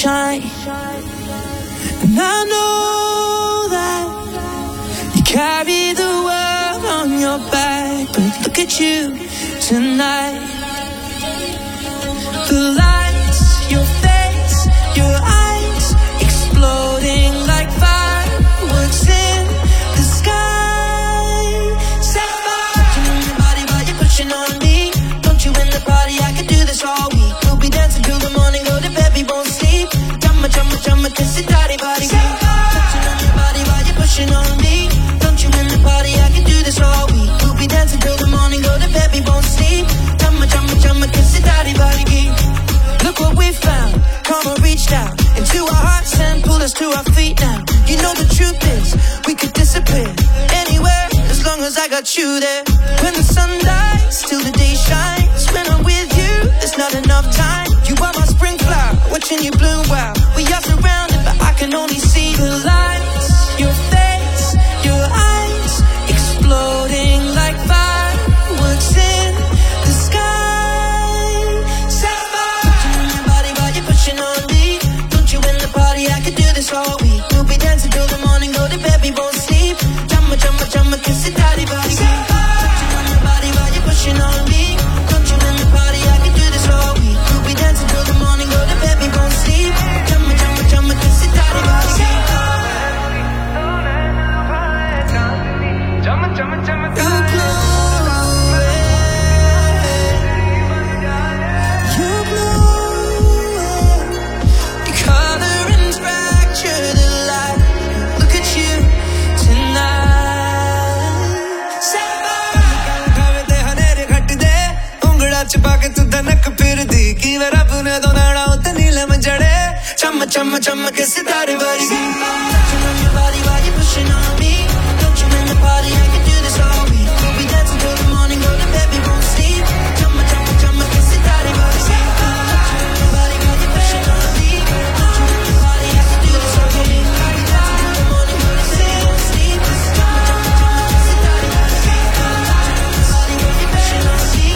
shine. And I know that you carry the world on your back, but look at you tonight. The lights, your face, your eyes, exploding like fireworks in the sky. Sapphire, touching on your body while you're pushing on me. Don't you in the party, I could do this all week. We'll be dancing till the morning, go to bed, we won't sleep. Chumma, chumma, chumma, kiss it, daddy, body. Touching on your body while you're pushing on me. Don't you in the party, I could do this all week. We'll be dancing till the morning, go to bed, we won't sleep. Chumma, chumma, chumma, kiss it, daddy, body. Look what we found, come on, reach down into our hearts and pull us to our feet now. You know the truth is, we could disappear anywhere as long as I got you there. When the sun dies, till the day shines. When I'm with you, there's not enough time. You are my spring flower, watching you bloom wild. We are surrounded, but I can only see the lights. Your face, your eyes, exploding like fireworks in the sky. I could do this all week. We'll be dancing till the morning, go to bed, we won't sleep. Chumma, chumma, chumma, kiss it, daddy, body. Touching on your body while you're pushing on me. Don't you in the party, I could do this all week. We'll be dancing till the morning, go to bed, we won't sleep. Chumma, chumma, chumma, kiss it, daddy, body. Chumma, chumma, chumma, पाके तू धनक फिर दी कि मेरा पुने दो नाड़ा उते नीले में जड़े चम चम चम के सितारे बारी touching on your body while you're pushing on me. Don't you in the party, I can do this all week. We'll be dancing till the morning, go to bed, we won't sleep. Chum chum chum के सितारे बारी touching on your body while you're pushing on me. Don't you in the party, I can do this all week. We'll be dancing till the morning, go to bed, we won't sleep. Chum chum chum के सितारे बारी touching on your body while you're pushing on me.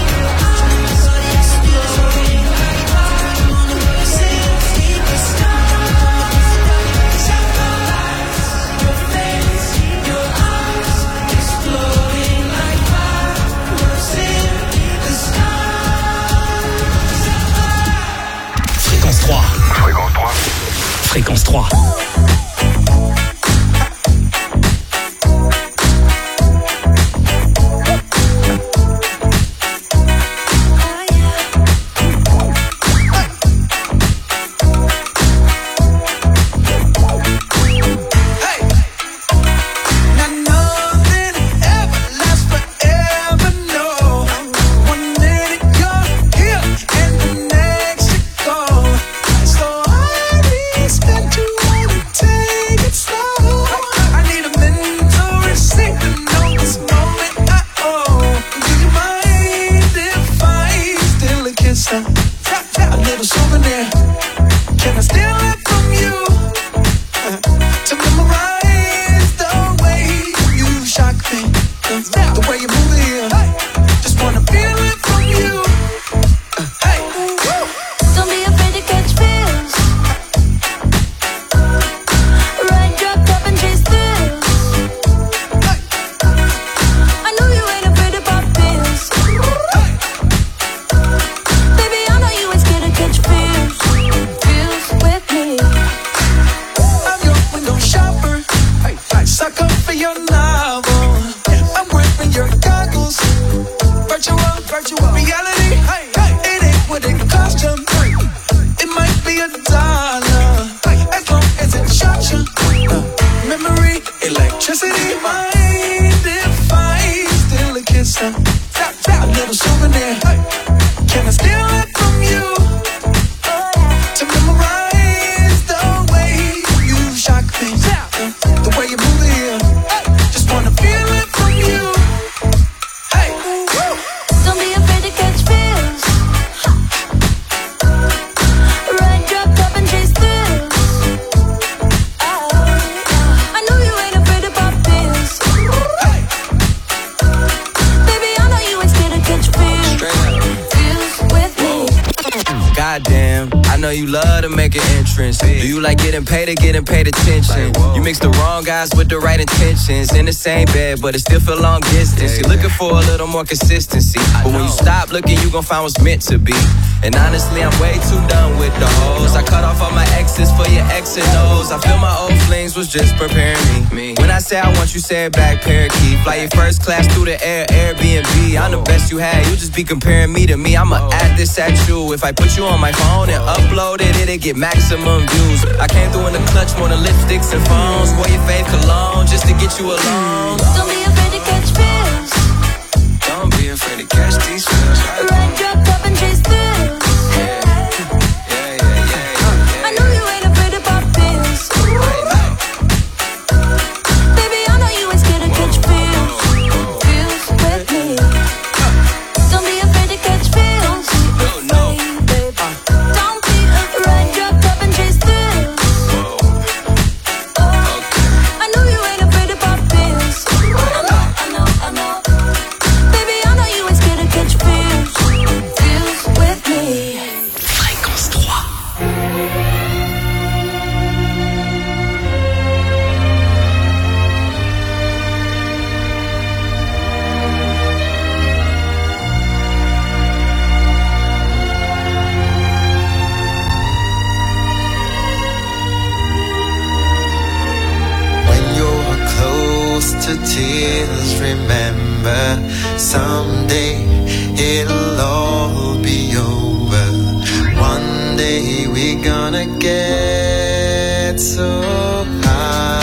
Fréquence 3. I'm your window shopper. know you love to make an entrance. Do you like getting paid or getting paid attention? You mix the wrong guys with the right intentions. In the same bed, but it still feel long distance. You're looking for a little more consistency, but when you stop looking, you gon' find what's meant to be. And honestly, I'm way too done with the hoes. I cut off all my exes for your X and O's. I feel my old flings was just preparing me. When I say I want you, say it back, parakeet. Fly your first class through the air, Airbnb. I'm the best you had, you just be comparing me to me. I'ma add this at you. If I put you on my phone and upload it, it'll get maximum views. I came through in the clutch, more than lipsticks and phones. Wore your fave cologne just to get you alone. Don't be afraid to catch feels. Don't be afraid to catch these feels. Ride, drop, top and chase thrills. I know you ain't afraid to pop pills. Baby, I know you ain't scared to catch feels. Feels with me. Don't be afraid to catch feels. Baby, don't be afraid. Ride, drop, top and chase thrills. I know you ain't afraid to pop pills. I know. Baby, I know you ain't scared to catch feels. Feels with me. Fréquence 3. When you're close to tears, remember someday it'll all be over. One day we're gonna get so high.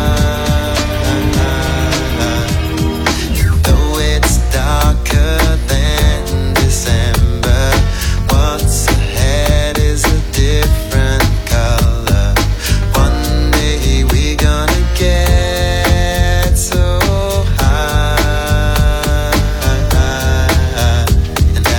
Though it's darker than December, what's ahead is a different color. One day we're gonna get so high, and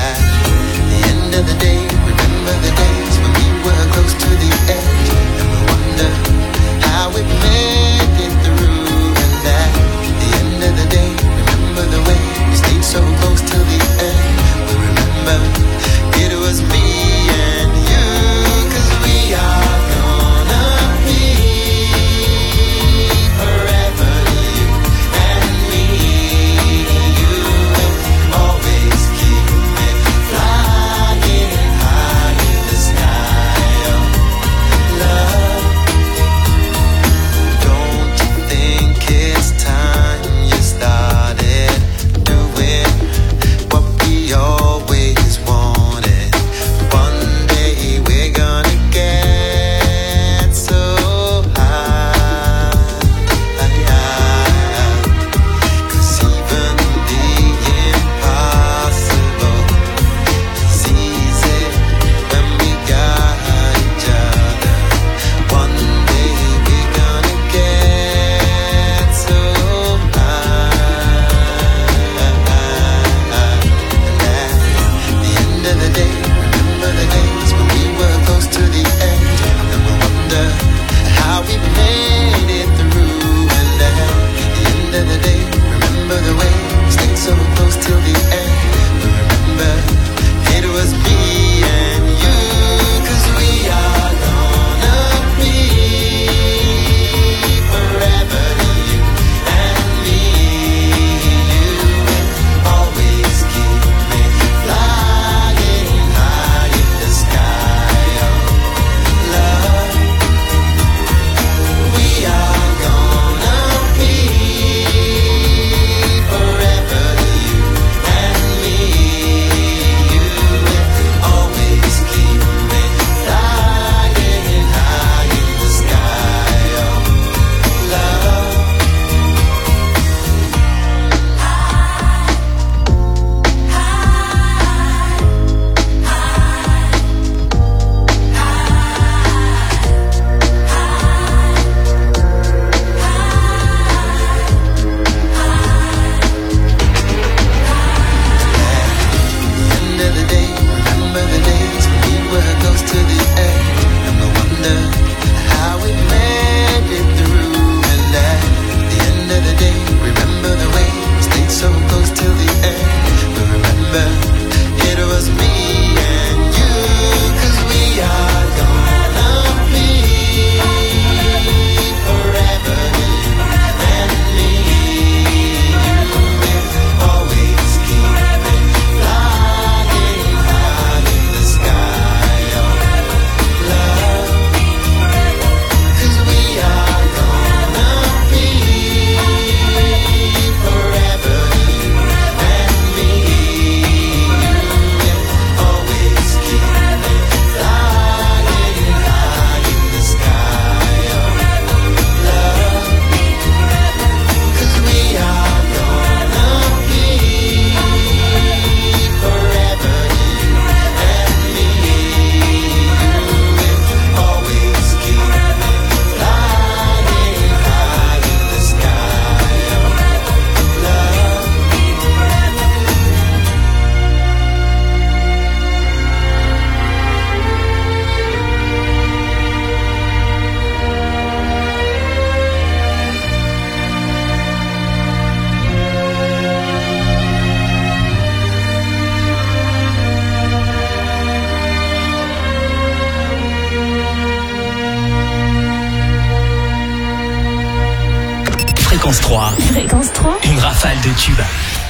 Fréquence 3. Fréquence 3. Une rafale de tubes.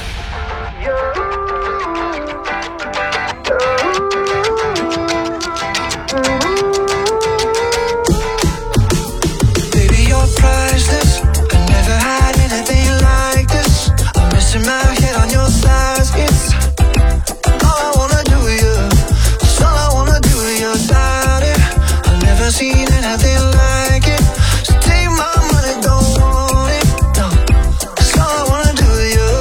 Baby, you're priceless. I never had anything like this. I'm missing my head on your thighs. It's all I wanna do, yeah. It's all I wanna do, your body. I've never seen anything like it. So take my money, don't want it. No, it's all I wanna do,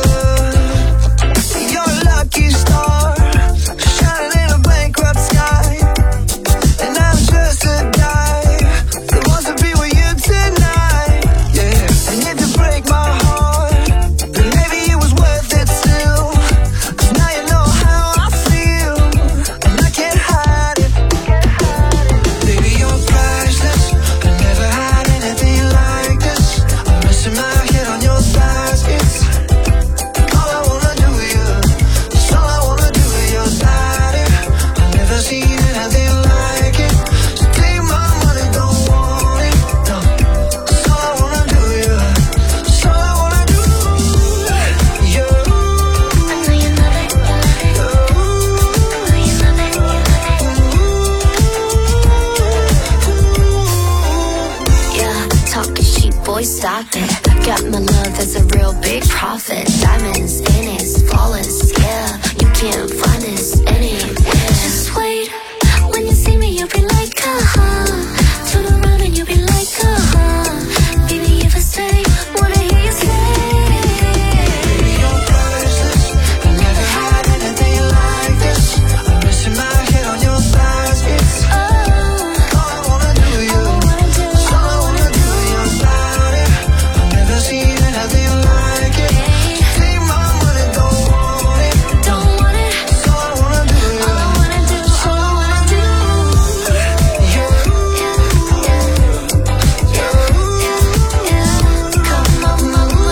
yeah. You're a lucky star, shining in a bankrupt sky. And I'm just a guy that wants to be with you tonight, yeah. And if you break my heart, then maybe it was worth it still. 'Cause now you know how I feel, and I can't hide it. Baby, you're priceless. I never had anything like this. I'm missing my head on your thighs. It's all I wanna do, yeah. It's all I wanna do, your body. I've never seen anything like it. So take my money, don't want it. No, it's all I wanna do, yeah. It's all I wanna do, yeah. I know you love it. Yeah, talking cheap, boy, stop it. I got my love as a real big profit. Diamonds in it, flawless, yeah. You can't find this anywhere. Just wait, when you see me, you'll be like, turn around and you'll be like, baby, if I say what I hear you say. Baby, you're priceless. I never had anything like this. I'm missing my head on your thighs. It's all I wanna do, yeah. It's all I wanna do, your body. I've never seen anything like it. Take my money, don't want it. Don't want it. It's all I wanna do, All I yeah. wanna do, all I wanna do. Come on, mama.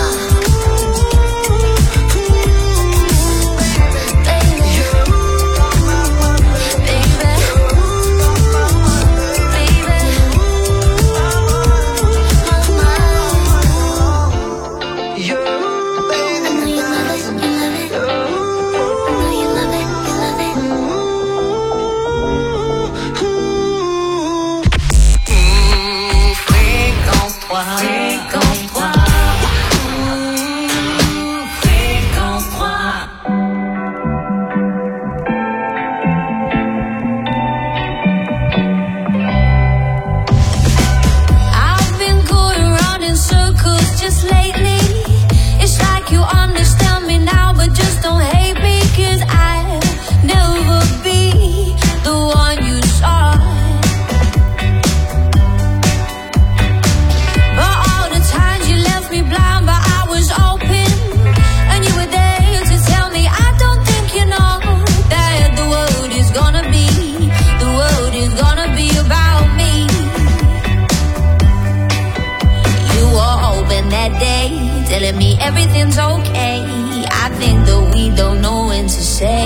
I've been going round in circles just lately. It's like you understand me now, but just don't hate me, 'cause I'll never be the one you saw. But all the times you left me blind, but I was open, and you were there to tell me I don't think you know that the world is gonna be about me. You were open that day, telling me everything's okay. I think that we don't know when to say.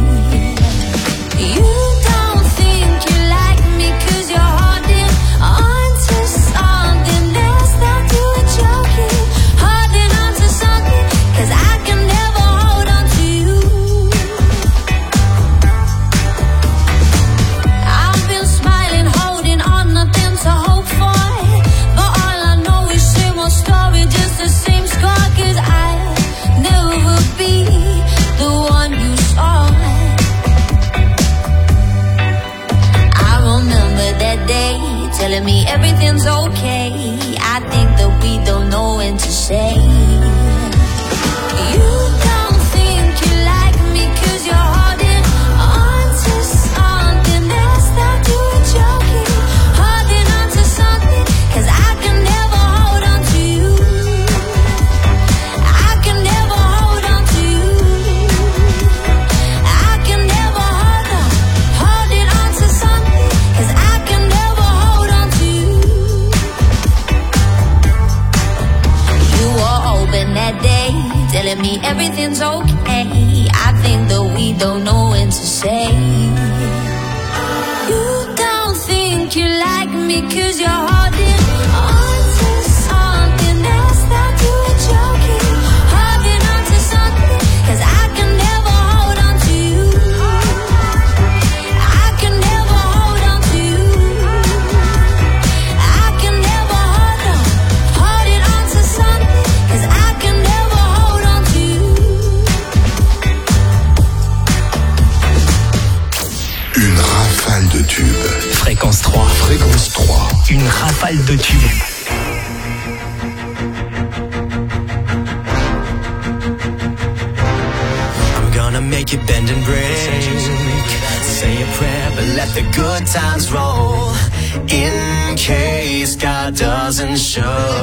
You don't think you like me 'cause you're holding on to something that's not doing joking. Holding on to something 'cause I can never hold on to you. I've been smiling, holding on, nothing to hope for. But all I know is same old story, just the same scar. 'Cause I'll never be the one you saw. I remember that day, telling me everything's okay. I think that we don't know when to say. You don't think you like me 'cause you're holding on to something that's not doing joking. Holding on to something 'cause I can never hold on to you. I can never hold on to you. I can never holding on to something 'cause I can never hold on to you. You were open that day, telling me everything's okay. I think that we don't know when to say. You don't think you like me 'cause you're holding on to something that's not doing une rafale de tubes. I'm gonna make you bend and break. Say a prayer, but let the good times roll. In case God doesn't show.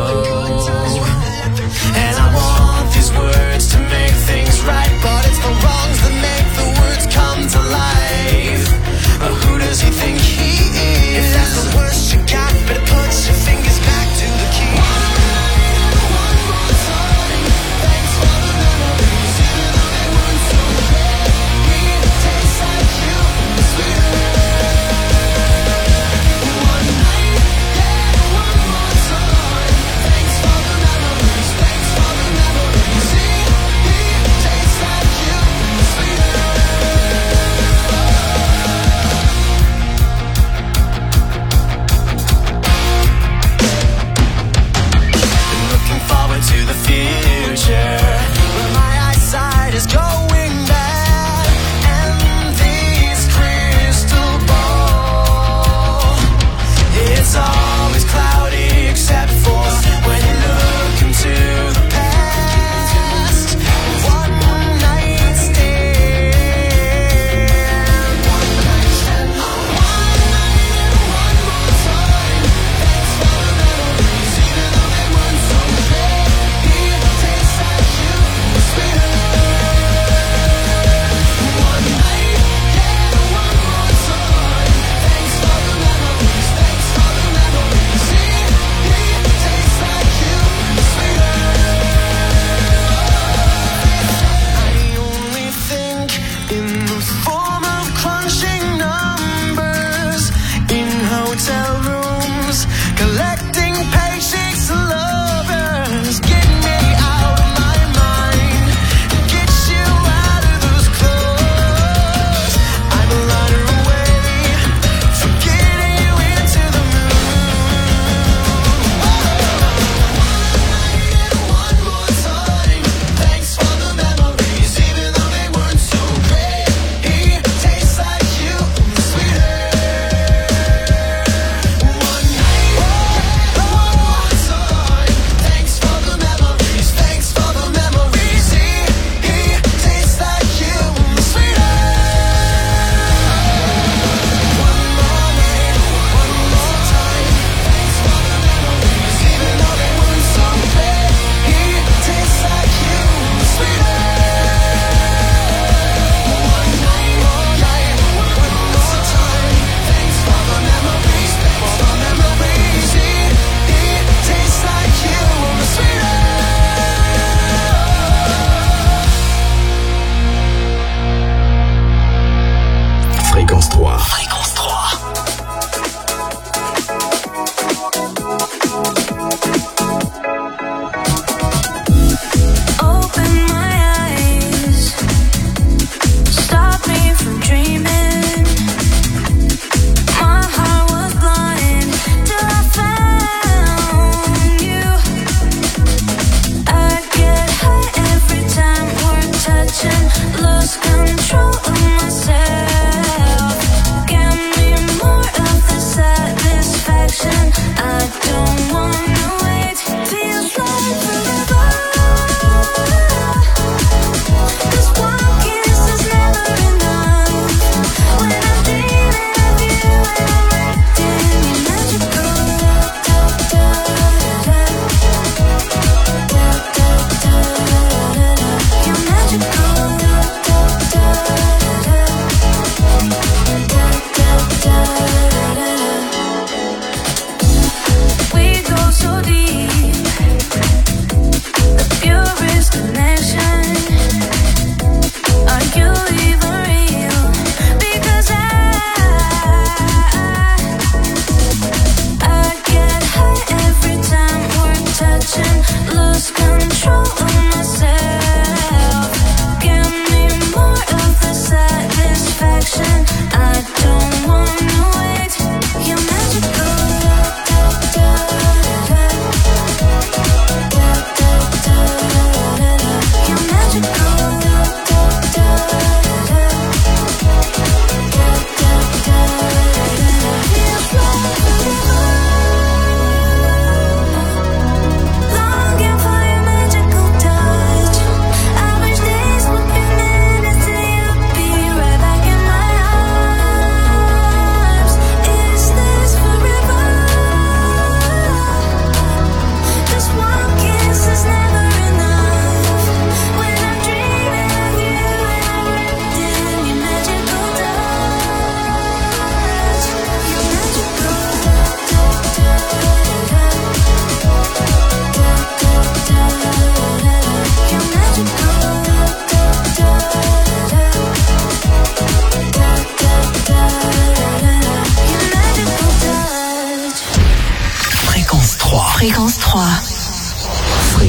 And I want these words to make things right, but it's the wrongs that make the words come to life. Who does he think he is? If that's the worst you got, better put your fingers back to the key. One more time, thanks for the memories, even though they weren't so great. It tastes like you, sweet. One night, yeah, one more time, thanks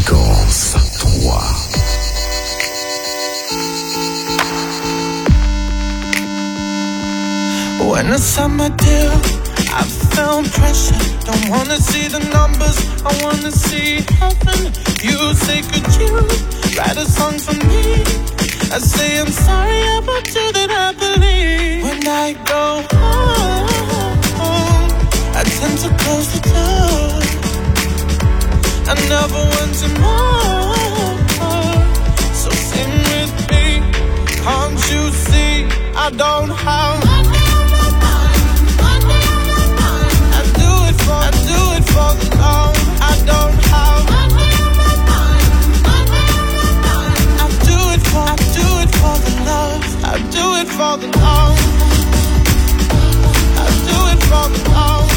Fréquence 3. When I signed my deal, I felt pressure. Don't wanna see the numbers, I wanna see heaven. You say, could you write a song for me? I say, I'm sorry about you that I believe. When I go home, I tend to close the door. I never want to more. So sing with me, can't you see I don't have money on my mind, money on my mind. I do it for the love. I don't have money on my mind, money on my mind. I do it for the love. I do it for the love. I do it for the love.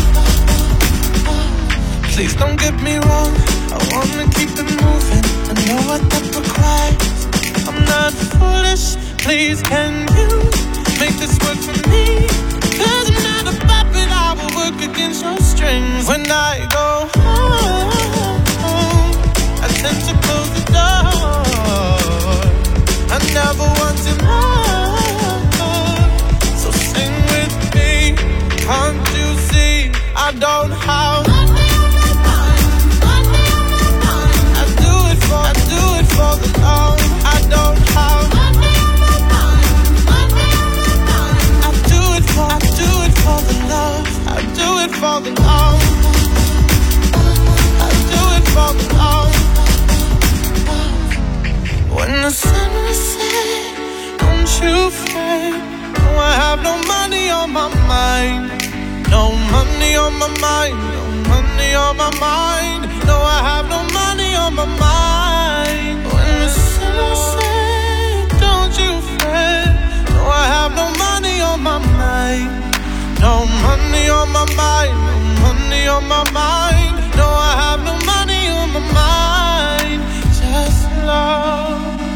Please don't get me wrong, I wanna keep it moving. I know what that requires. I'm not foolish, please can you make this work for me? 'Cause I'm not a puppet, I will work against your strings. When I go home, I tend to close the door. I never wanted more. So sing with me, can't you see I don't have money on my mind, money on my mind. I do it for the love. I don't have money on my mind, money on my mind. I do it for the love. I do it for the love. I do it for the love. When the sun was set, don't you fret. No, I have no money on my mind. No money on my mind. No money on my mind. No, I have no money on my mind. When the sun was set, don't you fret. No, I have no money on my mind. No money on my mind. No money on my mind. No, I have no money on my mind. Just love.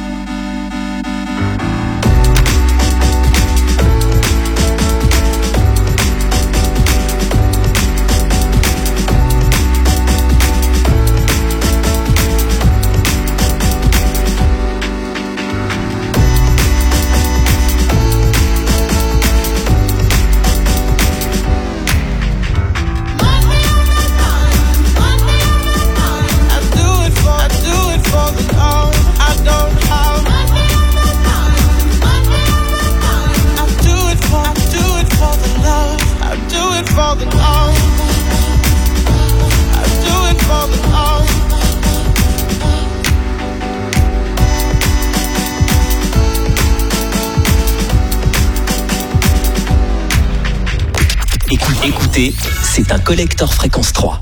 Écoutez, c'est un collector Fréquence 3.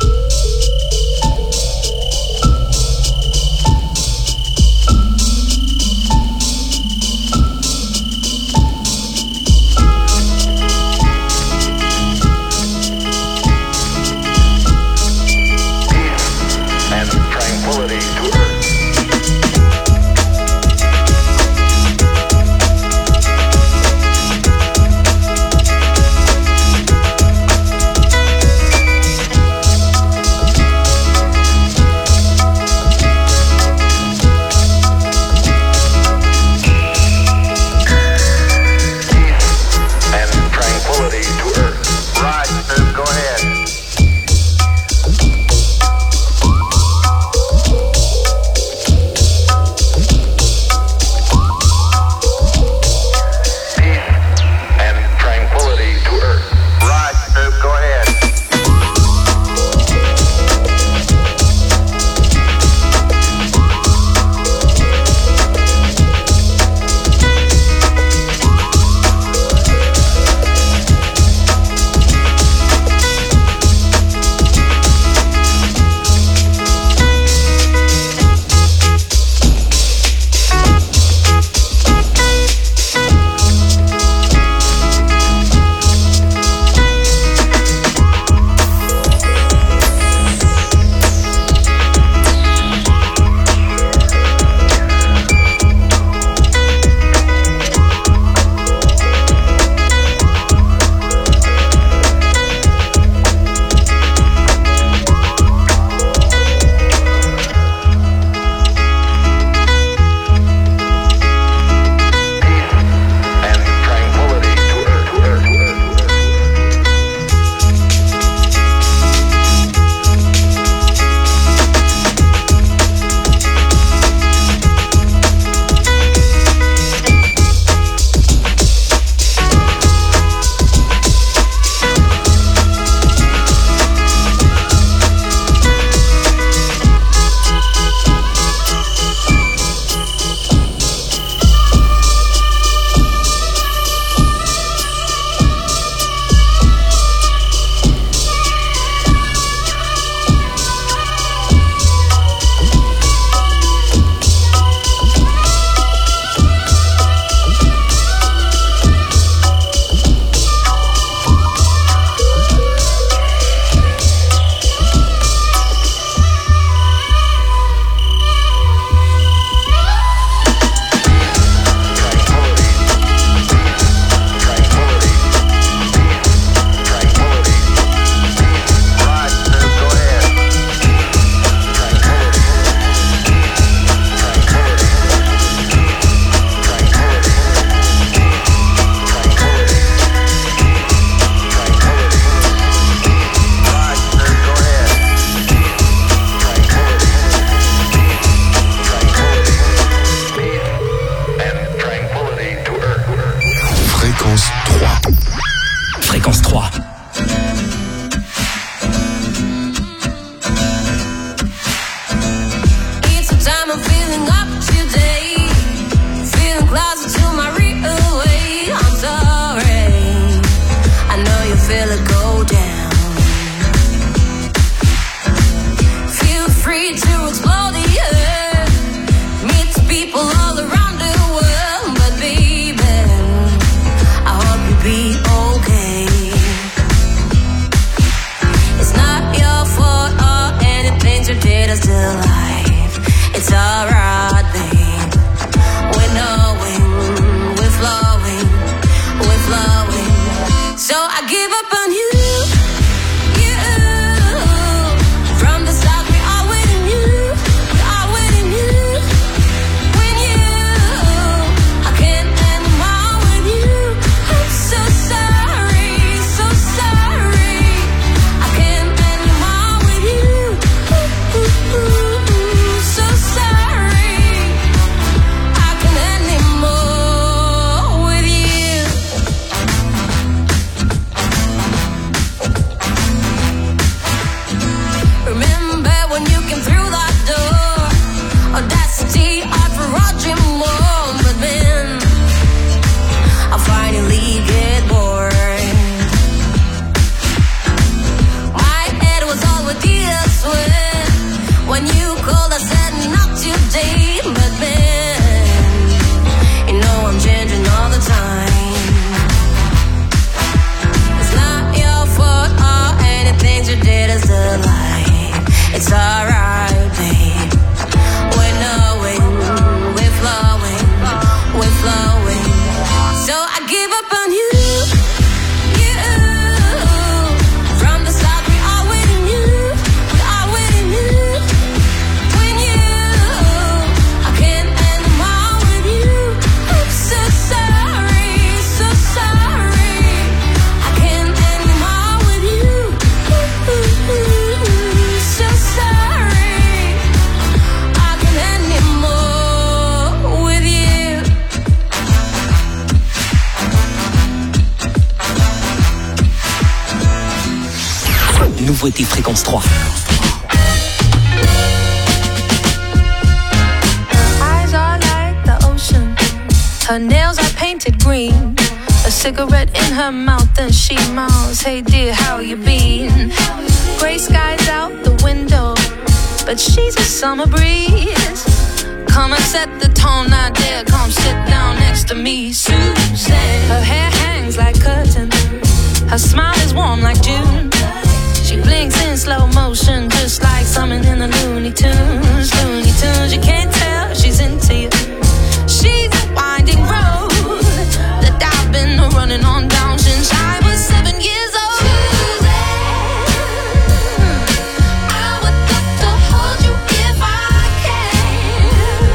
closer to my real way. I'm sorry, I know you feel it go down. Feel free to explore the earth, meet people all around the world. But baby, I hope you'll be okay. It's not your fault or anything you did is still alive. It's alright, babe. We're knowing, we're flowing, we're flowing. So I give up on you. From the start we are waiting you, we are waiting you. When you, I can't anymore with you. I'm so sorry, so sorry. I can't anymore with you. So sorry, I can't anymore with you. Remember when you came through that door? Audacity, art for Roger Moore. But then I finally get bored. My head was all with tears sweat. When you called I said not today. But then, you know I'm changing all the time. It's not your fault or anything you did is a lie. It's alright, babe. We're knowing, we're flowing, we're flowing. So I give up on you. From the start we are waiting you, we are waiting you. When you, I can't anymore with you. I'm so sorry, so sorry. I can't anymore with you. So sorry, I can't anymore with you. Nouveauté Fréquence 3. Eyes are like the ocean. Her nails are painted green. A cigarette in her mouth and she mouths, hey dear, how you been? Gray skies out the window, but she's a summer breeze. Come and set the tone, now dear, come sit down next to me, Susan. Her hair hangs like curtain. Her smile is warm like June. She blinks in slow motion, just like something in the Looney Tunes. Looney Tunes, you can't tell she's into you. She's a winding road that I've been running on down since I was 7 years old. I would love to hold you if I can.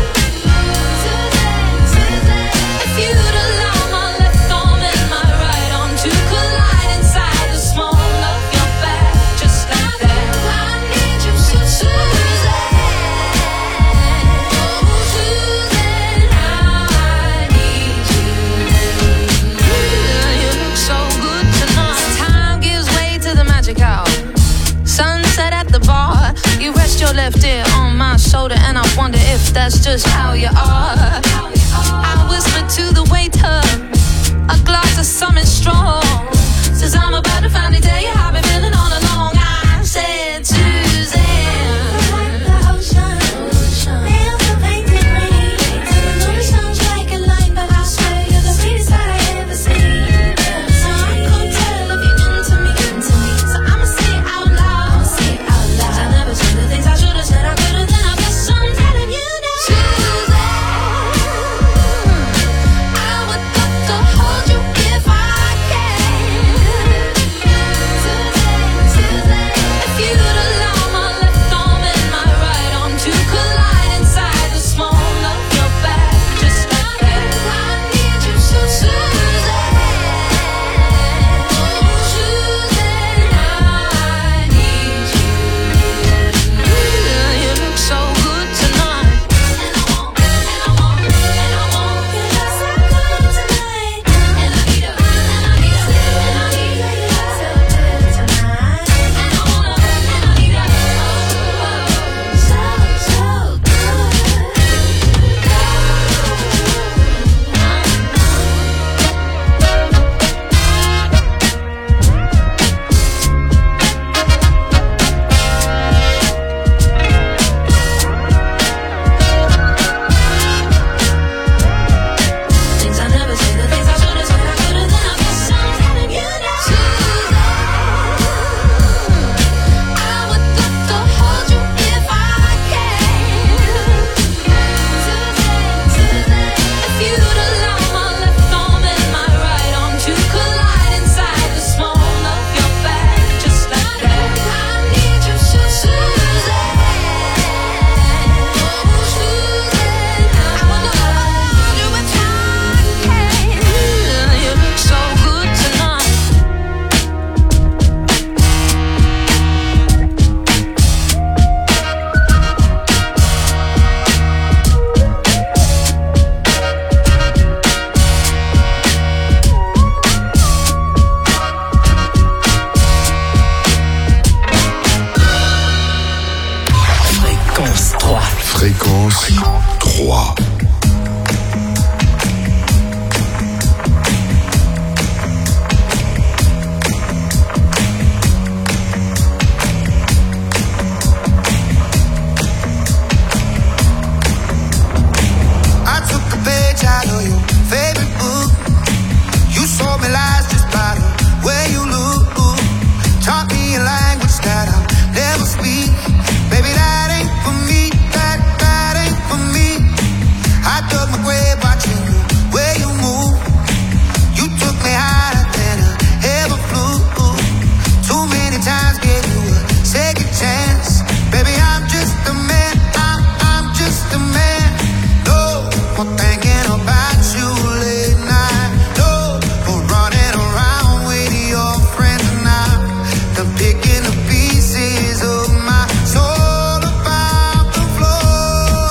If you'd allow my left arm and my right arm to collide inside the small of your back, just like that. I need you, Susan. Sunset at the bar, you rest your left ear on my shoulder, and I wonder if that's just how you are. I whisper to the waiter, a glass of something strong, says I'm about to finally tell you how I've been feeling all along. I said, Suzanne, like the ocean, nails are painted green. I know it sounds like a line, but I swear you're the sweetest I ever seen. So I can't tell if you're into me. So I'ma say it out loud, I never said the things I should've said I could've, then I guess I'm telling you now. Suzanne, I would love to hold you if I can. Fréquence 3. Out of your favorite book, you sold me lies just by the way you look. Taught me a language that I'll never speak. Baby, that ain't for me. That ain't for me. I dug my grave watching the way you move. You took me higher than I ever flew. Too many times gave you a second chance. Baby, I'm just a man. I'm just a man. No more thinking about you late night. No more running around with your friends now. I'm picking the pieces of my soul about the floor.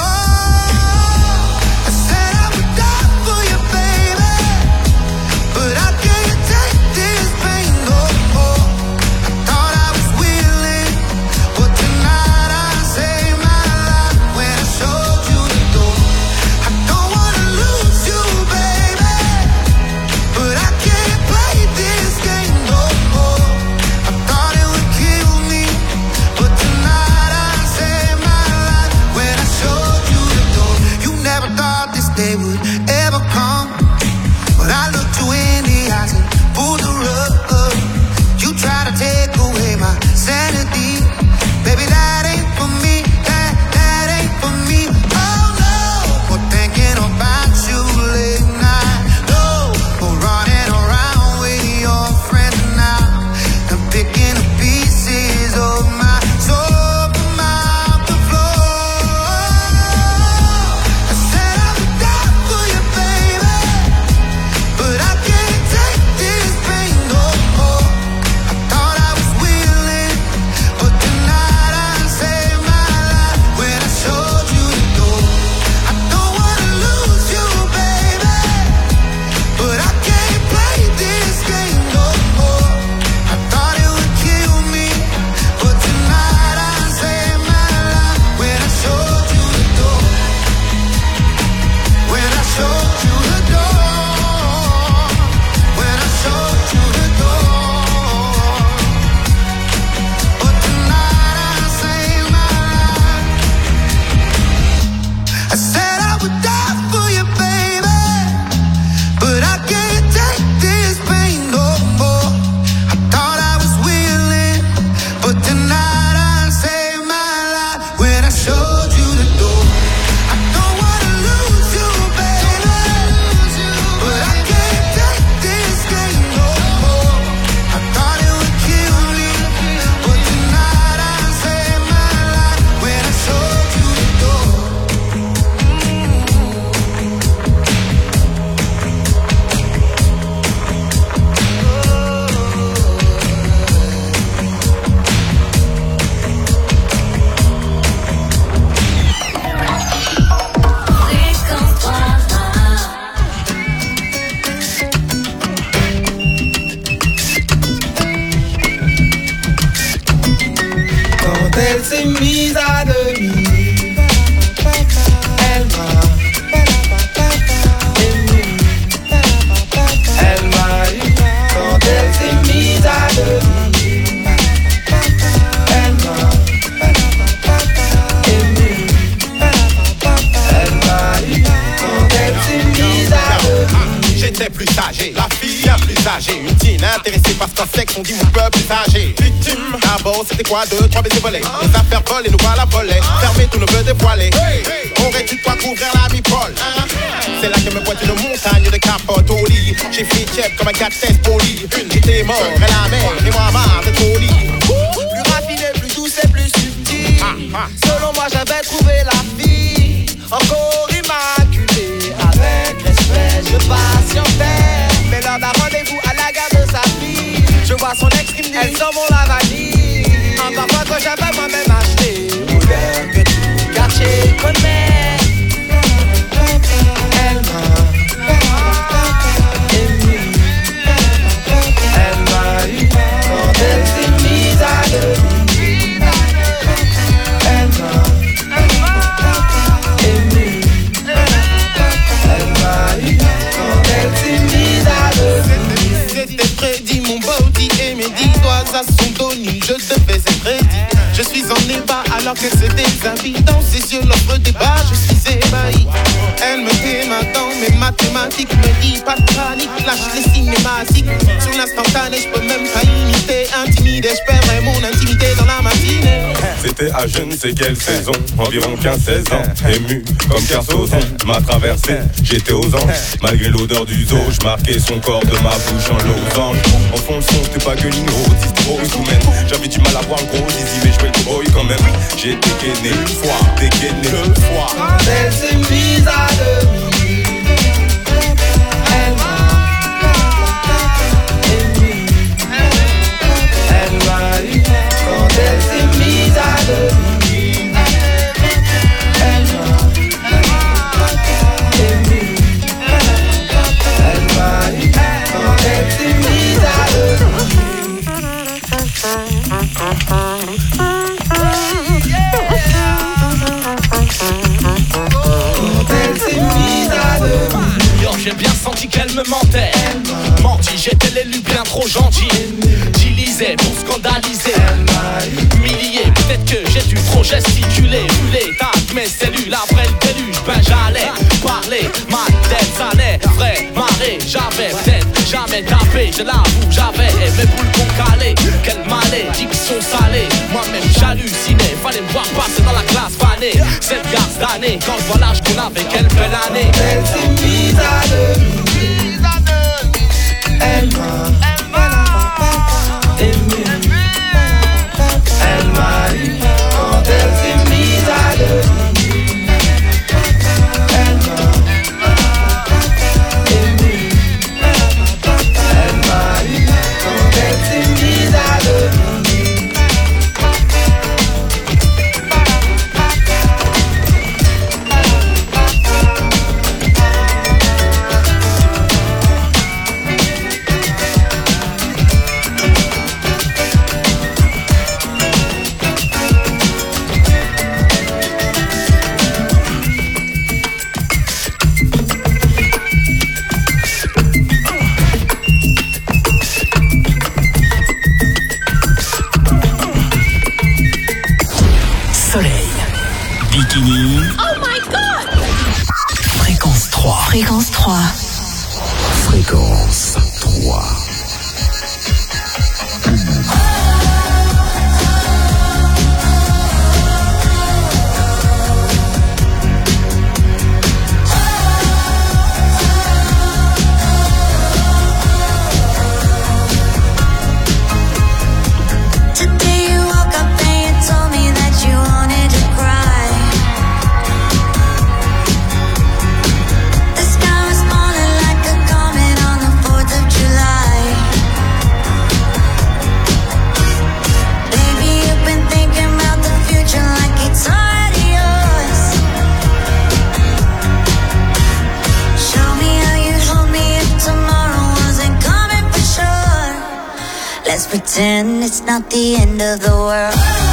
I said I would die for you, baby, but I can't take this pain no more. I thought I was willing, but tonight I saved my life when I showed you the door. I don't wanna lose you, baby, but I can't play this game no more. I thought it would kill me, but tonight I saved my life when I showed you the door. You never thought this day would ever come, but I looked you in the eyes and pulled the rug. You try to take away my sanity, baby, that ain't for me. That ain't for me. Oh no, more thinking about you late night. No more running around with your friends now. I'm picking the pieces of my soul from out the floor. I said I would die for you, baby, but I can't take this pain no more. I thought I was willing, but tonight I saved my life when I showed you the door. I don't wanna lose you, baby, but I can't play this game no more. I thought it would kill me, but tonight I saved my life when I showed you the door. When I showed you the door. When I showed you the door. But tonight I saved my life. I said I would die for you, baby, but I can't take this pain no more. I thought I was willing, but tonight I saved my life when I showed you the door. I don't wanna lose you, baby, but I can't take this game no more. I thought it would kill me, but tonight I saved my life when I showed you the door. Quand elle s'est mise à demi, elle m'a ému. Elle m'a eu. Quand elle s'est mise à demi, elle m'a ému. Elle m'a eu. Quand elle s'est mise à demi. J'étais plus âgé, la fille bien plus âgée. Une teen intéressée par ce qu'en sexe, on dit mon peuple plus âgé. Victime, d'abord c'était quoi, 2, 3 baisers volés. Les affaires volées, nous voilà volés. Fermé, tout ne veut dévoiler. Aurais-tu de quoi couvrir la mi-pole? C'est là que me pointe une montagne de capotes au lit. J'ai fait tiep comme un 4-16 poli. Une j'étais mort, et la mer, et moi marre de ton lit. Plus raffiné, plus douce et plus subtil. Selon moi j'avais trouvé la fille encore immaculée. Avec respect je patientais, mais lors d'un rendez-vous à la gare de sa fille, je vois son ex qui me dit: elles sont mon la vanille. Un parfum que j'avais moi-même acheté, odeur que tout le quartier connaît. Elle m'a ému. Elle m'a eu. Quand elle s'est mise à demi, elle m'a alors qu'elle se déshabille. Dans ses yeux l'offre débat, je suis ébahi. Elle me démarre dans mes mathématiques, me dit pas de panique, lâche les cinématiques. Sur l'instantané, je peux même pas imiter. Intimidé, je perdrai mon intimité dans la matinée. C'était à je ne sais quelle saison, environ 15-16 ans. Ému comme Kersozon m'a traversé, j'étais aux anges. Malgré l'odeur du zoo, je marquais son corps de ma bouche en losange. En fond le son, c'était pas que l'igno, distro ou sous-mène. J'avais du mal à voir le gros zizi, mais je jouais le boy quand même. J'ai dégainé une fois, dégainé deux fois. Quand elle s'est mise à demi, elle m'a ému. Elle m'a eu. Quand elle s'est mise à demi, elle m'a ému. Elle m'a eu. Quand elle s'est mise à demi. J'ai bien senti qu'elle me mentait. Menti, j'étais l'élu bien trop gentil. J'y lisais pour scandaliser. Humilié, peut-être que j'ai dû trop gesticuler. Brûler, tac, mes cellules après le déluge. Ben j'allais parler, ma tête salait. Vrai, marée, j'avais peut-être jamais tapé. Je l'avoue, j'avais mes boules qu'on calait. Quelle malédiction salée. Moi-même j'hallucinais. Fallait me voir passer dans la classe fanée. Cette garce d'année, quand je vois l'âge qu'on avait, quelle belle année. Elle s'est mise à demi. Elle m'a ému. Elle m'a eu. Quand elle s'est mise à demi. Elle m'a ému. Elle m'a eu. Quand elle s'est mise à demi. Bikini. Oh my god! Fréquence 3. Fréquence 3. Fréquence 3. Let's pretend it's not the end of the world.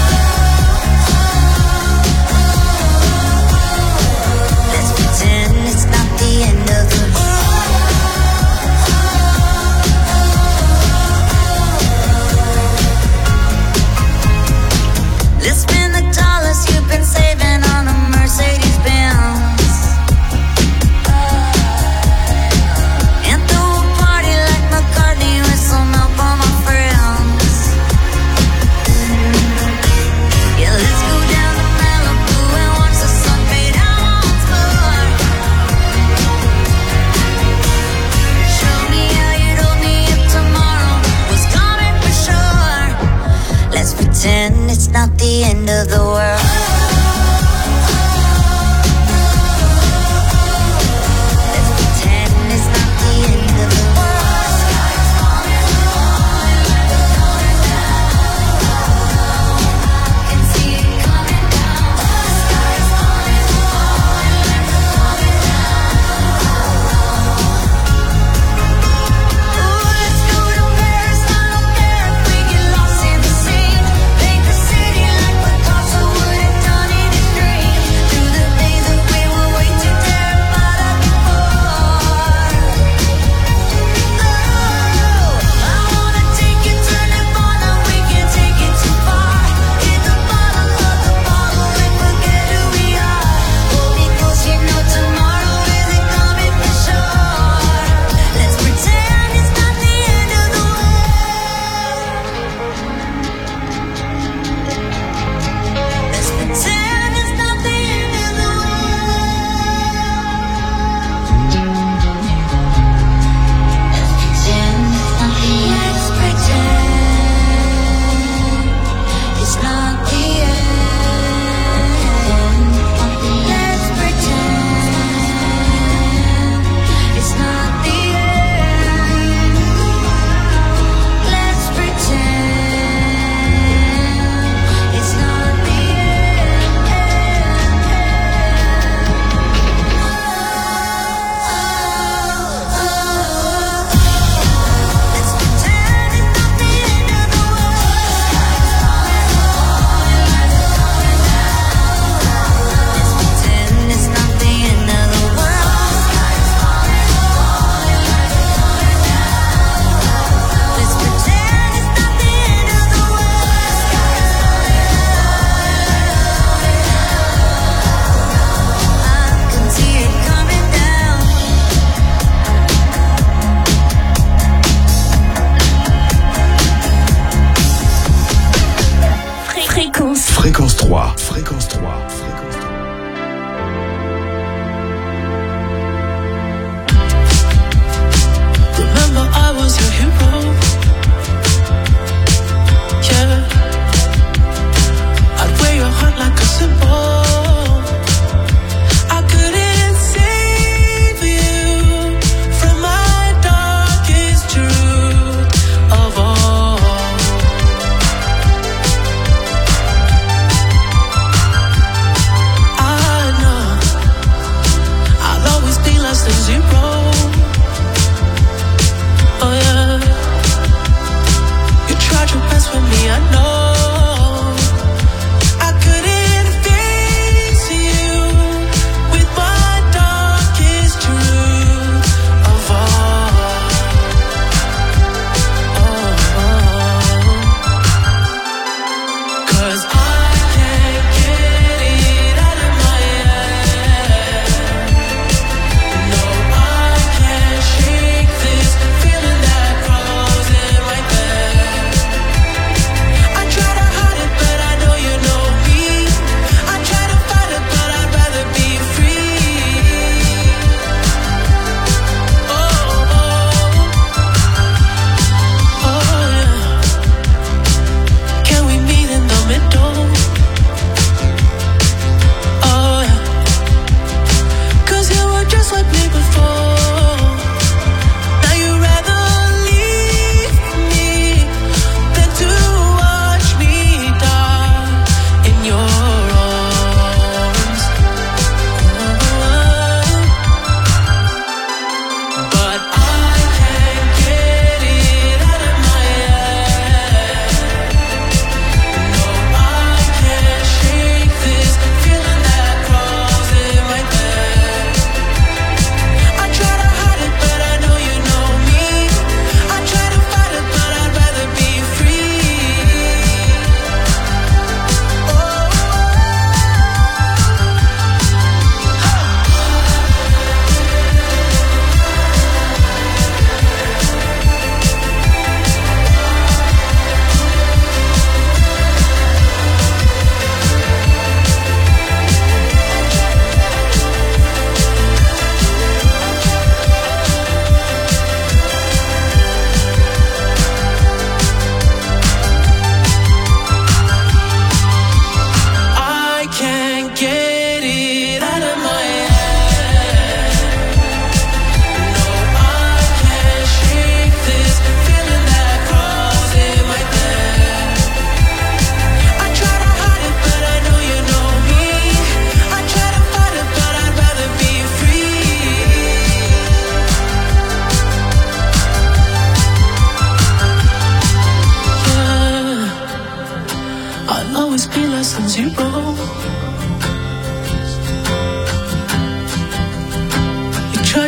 Let's pretend it's not the end of the world. Let's spend the dollars you've been saving on a Mercedes Benz. And throw a party like McCartney with some help on my friends.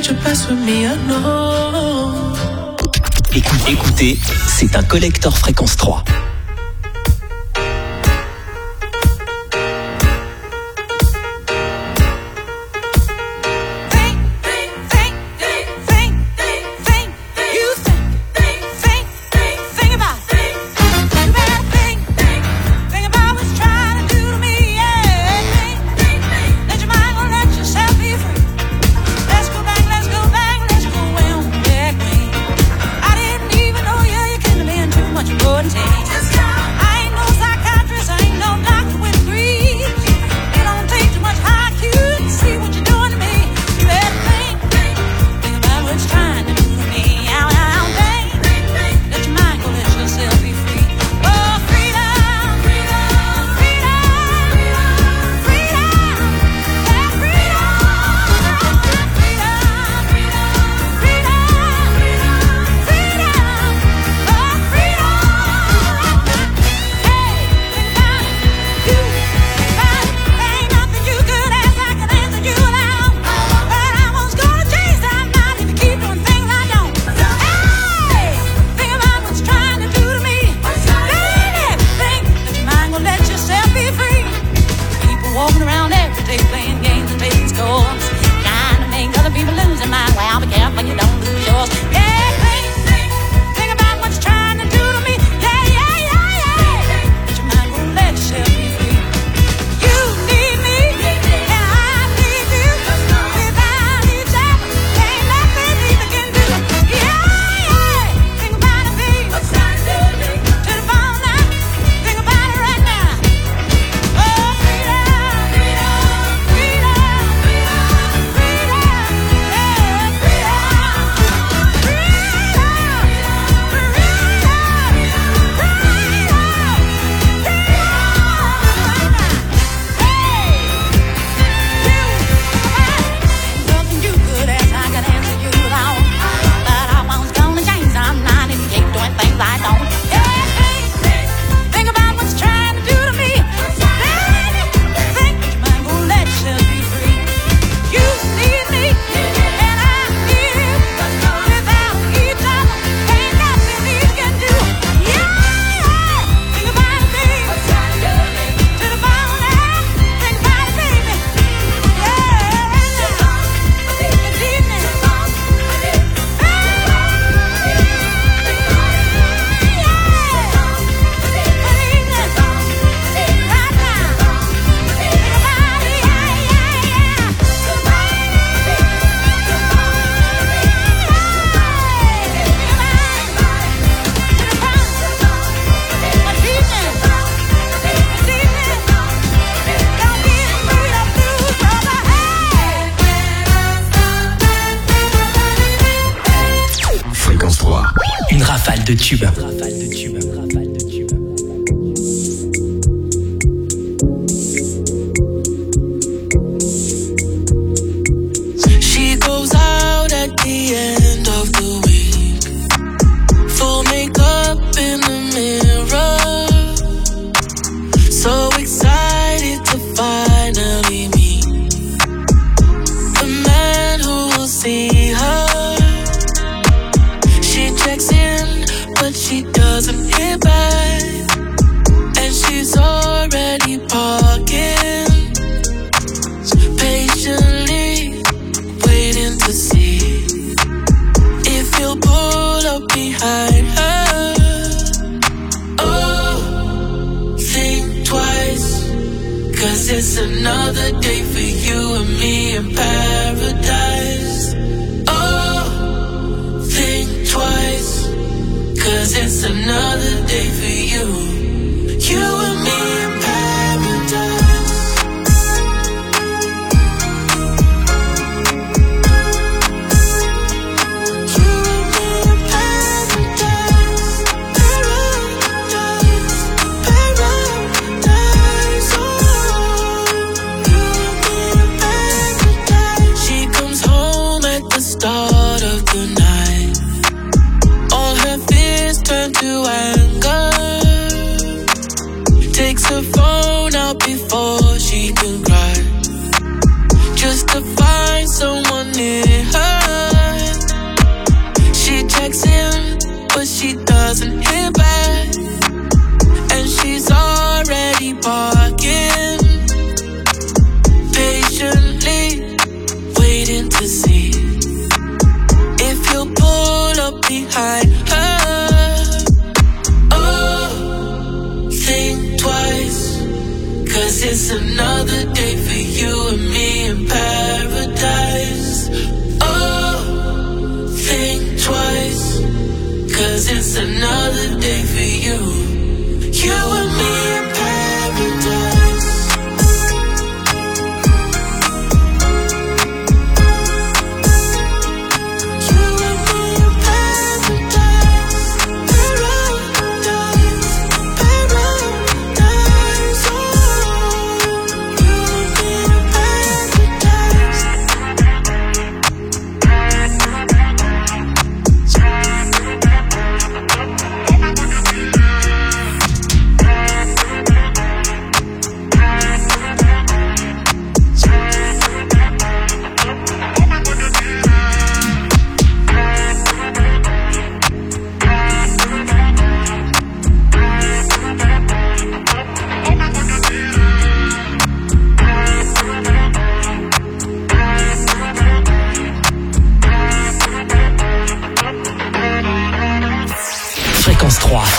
that you pass with me, I know. Écoutez, c'est un collector fréquence 3. De tube. She goes out at the end of the week, full makeup in the mirror, so excited to finally meet the man who will see her. She checks in, but she doesn't hear back, and she's already parking, patiently waiting to see if you'll pull up behind her. Oh, think twice, 'cause it's another day for you and me in paradise. Oh, think twice, 'cause it's another day for you and me in paradise. Start of the night, all her fears turn to anger.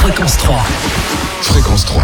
Fréquence 3. Fréquence 3.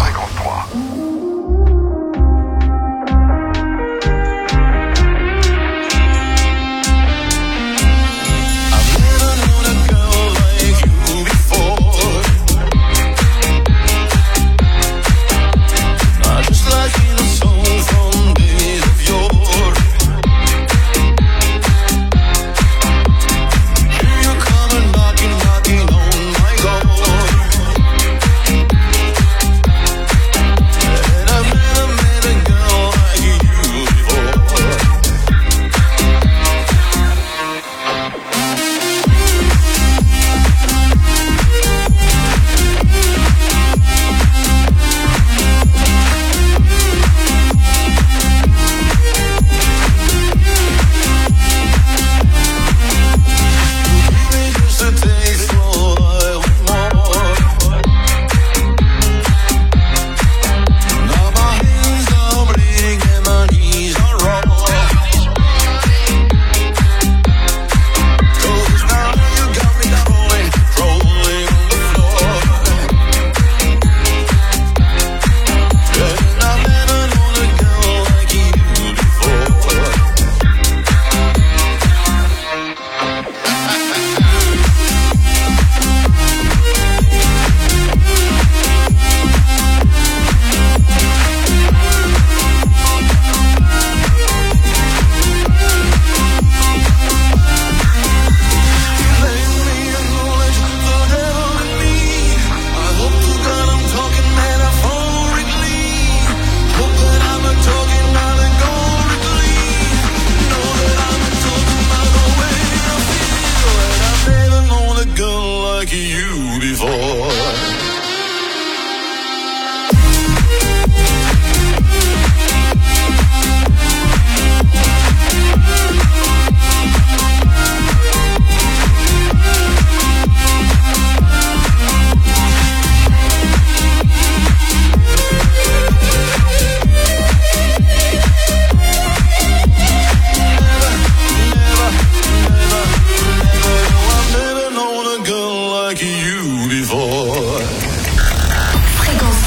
like you before.